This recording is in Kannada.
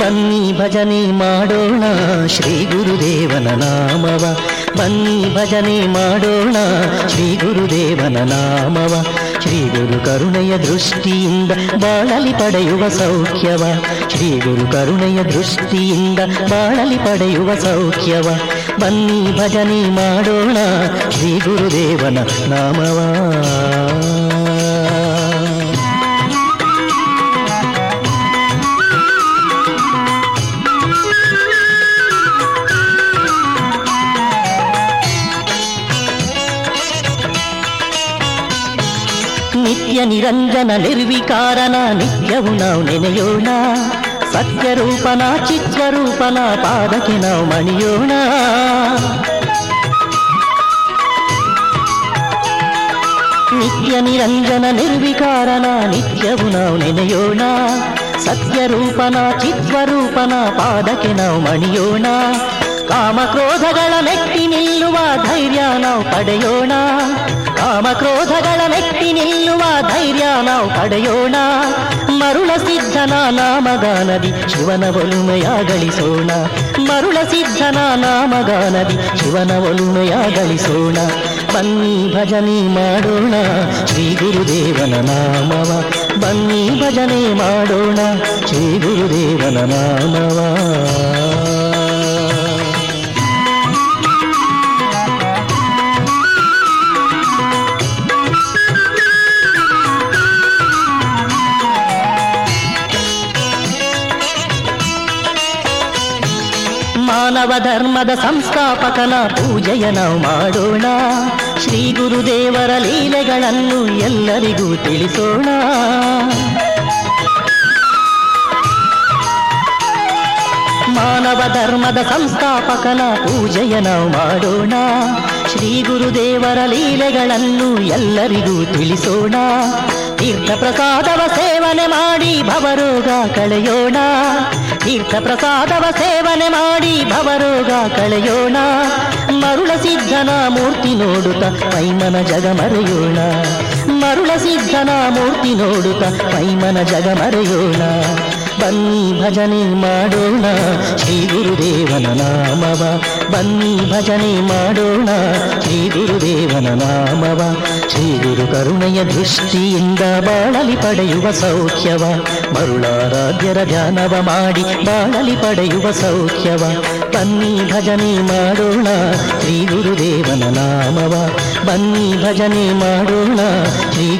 ಬನ್ನಿ ಭಜನೆ ಮಾಡೋಣ ಶ್ರೀ ಗುರುದೇವನ ನಾಮವ. ಬನ್ನಿ ಭಜನೆ ಮಾಡೋಣ ಶ್ರೀ ಗುರುದೇವನ ನಾಮವ. ಶ್ರೀ ಗುರು ಕರುಣೆಯ ದೃಷ್ಟಿಯಿಂದ ಬಾಳಲಿ ಪಡೆಯುವ ಸೌಖ್ಯವ. ಶ್ರೀ ಗುರು ಕರುಣೆಯ ದೃಷ್ಟಿಯಿಂದ ಬಾಳಲಿ ಪಡೆಯುವ ಸೌಖ್ಯವ. ಬನ್ನಿ ಭಜನೆ ಮಾಡೋಣ ಶ್ರೀ ಗುರುದೇವನ ನಾಮವ. ನಿತ್ಯ ನಿರಂಜನ ನಿರ್ವಿಕಾರನ ನಿತ್ಯವು ನಾವು ನೆನೆಯೋಣ. ಸತ್ಯರೂಪನ ಚಿತ್ರರೂಪನ ಪಾದಕ್ಕೆ ನಾವು ಮಣಿಯೋಣ. ನಿತ್ಯ ನಿರಂಜನ ನಿರ್ವಿಕಾರನ ನಿತ್ಯವು ನಾವು ನೆನೆಯೋಣ. ಸತ್ಯರೂಪನ ಚಿತ್ರರೂಪನ ಪಾದಕ್ಕೆ ನಾವು ಮಣಿಯೋಣ. ಕಾಮಕ್ರೋಧಗಳ ಮೆಟ್ಟಿ ನಿಲ್ಲುವ ಧೈರ್ಯ ನಾವು ಪಡೆಯೋಣ. ಕಾಮಕ್ರೋಧಗಳ ಮೆಟ್ಟಿ ನಿಲ್ಲುವ ಧೈರ್ಯ ನಾವು ಪಡೆಯೋಣ. ಮರುಳ ಸಿದ್ಧನ ನಾಮಗಾನದಿ ಶಿವನ ಒಲುಮೆಯ ಗಳಿಸೋಣ. ಮರುಳ ಸಿದ್ಧನ ನಾಮಗಾನದಿ ಶಿವನ ಒಲುಮೆಯ ಗಳಿಸೋಣ. ಬನ್ನಿ ಭಜನೆ ಮಾಡೋಣ ಶ್ರೀ ಗುರುದೇವನ ನಾಮವ. ಬನ್ನಿ ಭಜನೆ ಮಾಡೋಣ ಶ್ರೀ ಗುರುದೇವನ ನಾಮವ. ಮಾನವ ಧರ್ಮದ ಸಂಸ್ಥಾಪಕನ ಪೂಜೆಯ ನಾವು ಮಾಡೋಣ. ಶ್ರೀ ಗುರುದೇವರ ಲೀಲೆಗಳನ್ನು ಎಲ್ಲರಿಗೂ ತಿಳಿಸೋಣ. ಮಾನವ ಧರ್ಮದ ಸಂಸ್ಥಾಪಕನ ಪೂಜೆಯ ನಾವು ಮಾಡೋಣ. ಶ್ರೀ ಗುರುದೇವರ ಲೀಲೆಗಳನ್ನು ಎಲ್ಲರಿಗೂ ತಿಳಿಸೋಣ. ತೀರ್ಥ ಪ್ರಸಾದವ ಸೇವನೆ ಮಾಡಿ ಭವರೋಗ ಕಳೆಯೋಣ. ತೀರ್ಥ ಪ್ರಸಾದವ ಸೇವನೆ ಮಾಡಿ ಭವರೋಗ ಕಳೆಯೋಣ. ಮರುಳ ಸಿದ್ಧನ ಮೂರ್ತಿ ನೋಡುತ್ತ ಮೈಮನ ಜಗ ಮರೆಯೋಣ. ಮರುಳ ಸಿದ್ಧನ ಮೂರ್ತಿ ನೋಡುತ್ತ ಮೈಮನ ಜಗ ಮರೆಯೋಣ. ಬನ್ನಿ ಭಜನೆ ಮಾಡೋಣ ಶ್ರೀ ಗುರುದೇವನ ನಾಮವ. ಬನ್ನಿ ಭಜನೆ ಮಾಡೋಣ ಶ್ರೀ ಗುರುದೇವನ ನಾಮವ. ಶ್ರೀ ಗುರು ಕರುಣೆಯ ದೃಷ್ಟಿಯಿಂದ ಬಾಳಲಿ ಪಡೆಯುವ ಸೌಖ್ಯವ. ಮರುಳಾರಾಧ್ಯರ ಧ್ಯಾನವ ಮಾಡಿ ಬಾಳಲಿ ಪಡೆಯುವ ಸೌಖ್ಯವ. ಬನ್ನಿ ಭಜನೆ ಮಾಡೋಣ ಶ್ರೀ ಗುರುದೇವನ ನಾಮವ. ಬನ್ನಿ ಭಜನೆ ಮಾಡೋಣ ಶ್ರೀ